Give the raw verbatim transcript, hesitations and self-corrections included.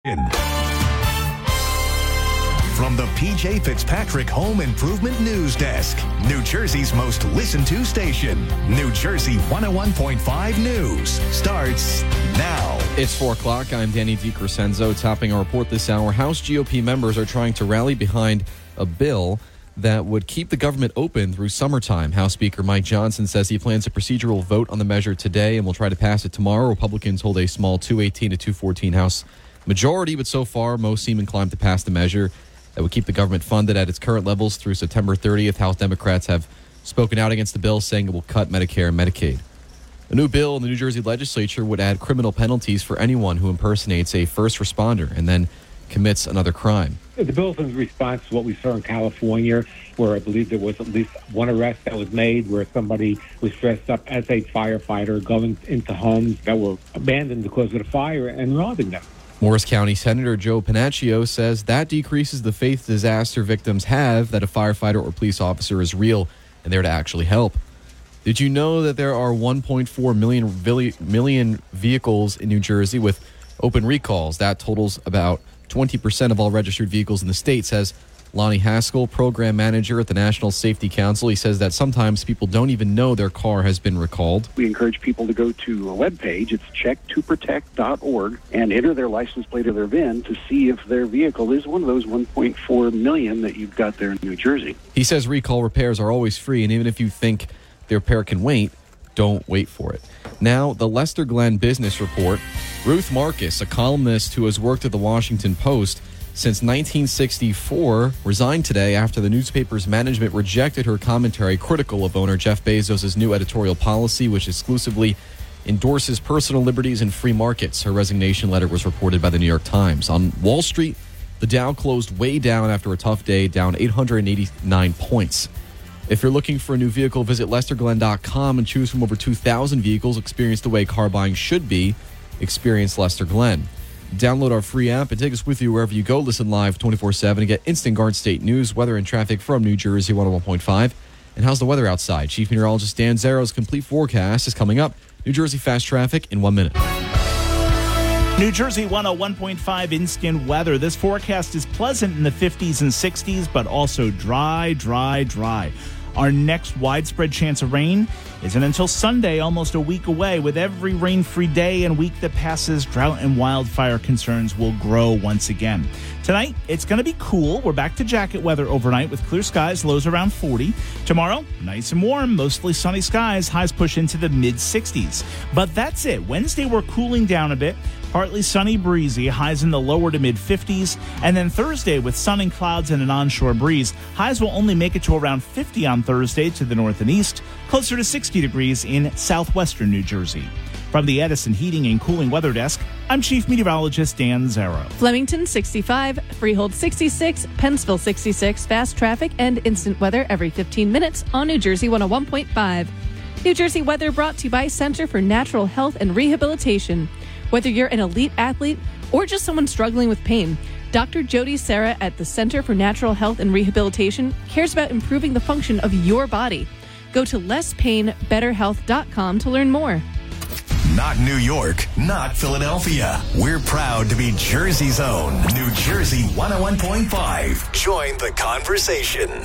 From the P J Fitzpatrick Home Improvement News Desk, New Jersey's most listened to station, New Jersey one oh one point five News starts now. It's four o'clock. I'm Danny DiCrescenzo. Topping our report this hour, House G O P members are trying to rally behind a bill that would keep the government open through summertime. House Speaker Mike Johnson says he plans a procedural vote on the measure today and will try to pass it tomorrow. Republicans hold a small two eighteen to two fourteen House majority, but so far most seem inclined to pass the measure that would keep the government funded at its current levels through September thirtieth. House Democrats have spoken out against the bill, saying it will cut Medicare and Medicaid. A new bill in the New Jersey legislature would add criminal penalties for anyone who impersonates a first responder and then commits another crime. The bill is in response to what we saw in California, where I believe there was at least one arrest that was made where somebody was dressed up as a firefighter going into homes that were abandoned because of the fire and robbing them. Morris County Senator Joe Panaccio says that decreases the faith disaster victims have that a firefighter or police officer is real and there to actually help. Did you know that there are one point four million, million vehicles in New Jersey with open recalls? That totals about twenty percent of all registered vehicles in the state, says Lonnie Haskell, program manager at the National Safety Council. He says that sometimes people don't even know their car has been recalled. We encourage people to go to a webpage. It's check to protect dot org and enter their license plate or their V I N to see if their vehicle is one of those one point four million that you've got there in New Jersey. He says recall repairs are always free, and even if you think the repair can wait, don't wait for it. Now, the Lester Glenn Business Report. Ruth Marcus, a columnist who has worked at the Washington Post since nineteen sixty-four, resigned today after the newspaper's management rejected her commentary critical of owner Jeff Bezos' new editorial policy, which exclusively endorses personal liberties and free markets. Her resignation letter was reported by the New York Times. On Wall Street, the Dow closed way down after a tough day, down eight hundred eighty-nine points. If you're looking for a new vehicle, visit lester glenn dot com and choose from over two thousand vehicles. Experience the way car buying should be. Experience Lester Glenn. Download our free app and take us with you wherever you go. Listen live twenty-four seven and get instant Garden State news, weather, and traffic from New Jersey one oh one point five. And how's the weather outside? Chief Meteorologist Dan Zero's complete forecast is coming up. New Jersey fast traffic in one minute. New Jersey one oh one point five instant weather. This forecast is pleasant in the fifties and sixties, but also dry, dry, dry. Our next widespread chance of rain isn't until Sunday, almost a week away. With every rain-free day and week that passes, drought and wildfire concerns will grow once again. Tonight, it's going to be cool. We're back to jacket weather overnight with clear skies, lows around forty. Tomorrow, nice and warm, mostly sunny skies, highs push into the mid-sixties. But that's it. Wednesday, we're cooling down a bit. Partly sunny, breezy, highs in the lower to mid-fifties. And then Thursday, with sun and clouds and an onshore breeze, highs will only make it to around fifty on Thursday to the north and east, closer to sixty degrees in southwestern New Jersey. From the Edison Heating and Cooling Weather Desk, I'm Chief Meteorologist Dan Zero. Flemington sixty-five, Freehold sixty-six, Pennsville sixty-six, fast traffic and instant weather every fifteen minutes on New Jersey one oh one point five. New Jersey weather brought to you by Center for Natural Health and Rehabilitation. Whether you're an elite athlete or just someone struggling with pain, Doctor Jody Serra at the Center for Natural Health and Rehabilitation cares about improving the function of your body. Go to less pain better health dot com to learn more. Not New York, not Philadelphia. We're proud to be Jersey's own New Jersey one oh one point five. Join the conversation.